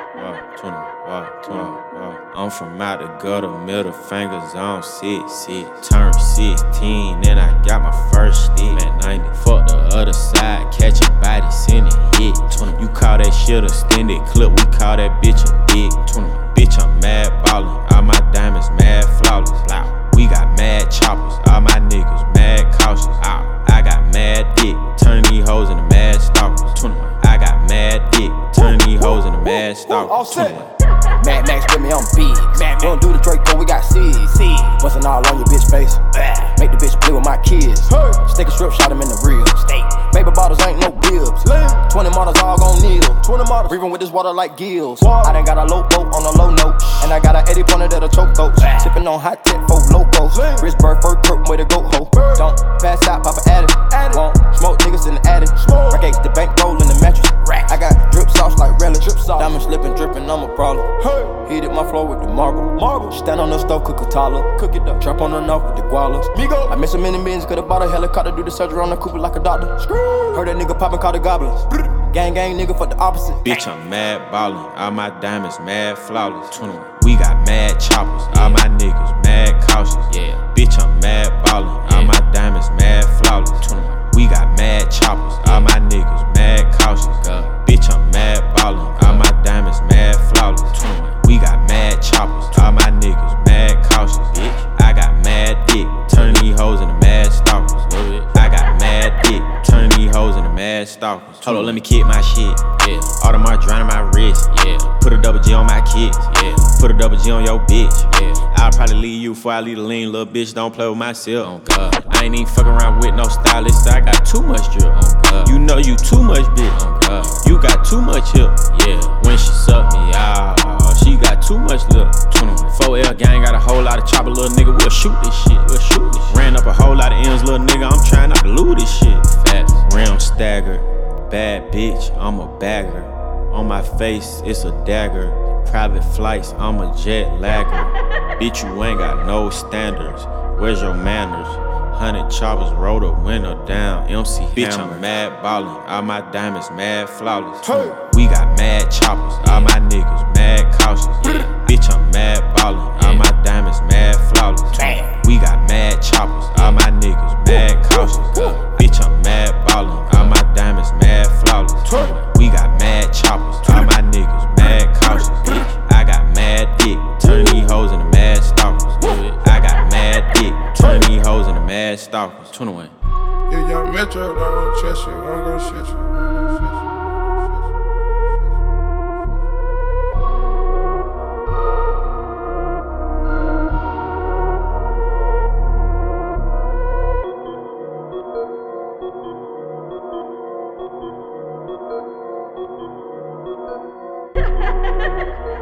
wow, 20, wow, 20, wow. I'm from out the gutter, middle fingers on 6. Turned 16, then I got my first stick. Man, 90, fuck the other side, catch a body, send it hit. 20, you call that shit a extended clip, we call that bitch a dick. 20, bitch, I'm mad ballin', all my diamonds mad flawless. We got mad choppers, all my niggas mad cautious. I got mad dick, turn these hoes into mad stalkers. 21, I got mad dick, turn these hoes into mad stalkers. 21. Mad Max with me, I'm big. We don't do the Draco, we got seeds. Bustin' all on your bitch face. Make the bitch play with my kids. Stick a strip, shot him in the real. Baby bottles ain't no bibs. 20 models all gon' kneel. Breathing with this water like gills. I done got a low boat on a low note. And I got a 80 pointer that'll choke those. Sippin' on hot tech for locos. Wrist bird, fur, perp, way to go, ho. Don't pass out, pop a addict. Won't smoke niggas in the attic. Rack X, the bank roll in the mattress. I got drip sauce like relish. Diamond slippin', drippin', I'm a problem. Heated my floor with the marble. Stand on the stove, cook a toddler. Cook it up. Trap on the knob with the gualas. I miss a many millions, could've bought a helicopter, do the surgery on the Cooper like a doctor. Heard that nigga poppin', call the goblins. Gang, nigga, fuck the opposite. Bitch, I'm mad ballin', all my diamonds mad flawless. 21, we got mad choppers, all my niggas mad cautious. Bitch, I'm mad ballin', all my diamonds mad flawless. 21, we got mad choppers, all my niggas mad cautious. Bitch, I'm mad ballin', all my diamonds mad flawless. 21, we got mad choppers, all my niggas mad cautious. Bitch, I got mad dick, turn these hoes into mad stalkers. I got mad dick, turn these hoes into mad stalkers. Hold on, let me kick my shit. Audemars drown in my wrist. Put a double G on my kids. Put a double G on your bitch. I'll probably leave you before I leave the lean, little bitch. Don't play with myself. Oh God, I ain't even fucking around with no stylist. I got too much drip. Oh God, you know you too much bitch. Oh God, you got too much hip. When she suck me out, she got too much lip. 4L gang got a whole lot of chopper, little nigga. We'll shoot this shit. Ran up a whole lot of M's, little nigga. I'm trying not to lose this shit. Fast, rim staggered. Bad bitch, I'm a bagger. On my face, it's a dagger. Private flights, I'm a jet lagger. Bitch, you ain't got no standards. Where's your manners? 100 choppers, roll the window down. MC bitch, Hammer. I'm mad ballin', all my diamonds mad flawless. We got mad choppers, all my niggas mad cautious. Bitch, I'm mad ballin', all my diamonds mad flawless. We got mad choppers, all my niggas mad cautious. Bitch, I'm mad ballin', all my diamonds mad flawless. We got mad choppers, all my niggas mad cautious. I got mad dick, turn these hoes into mad stalkers. I got mad dick, turn these hoes into mad stalkers. 21. Yeah, young Metro, don't trust you, I'm gon' shit you. Ha ha ha ha!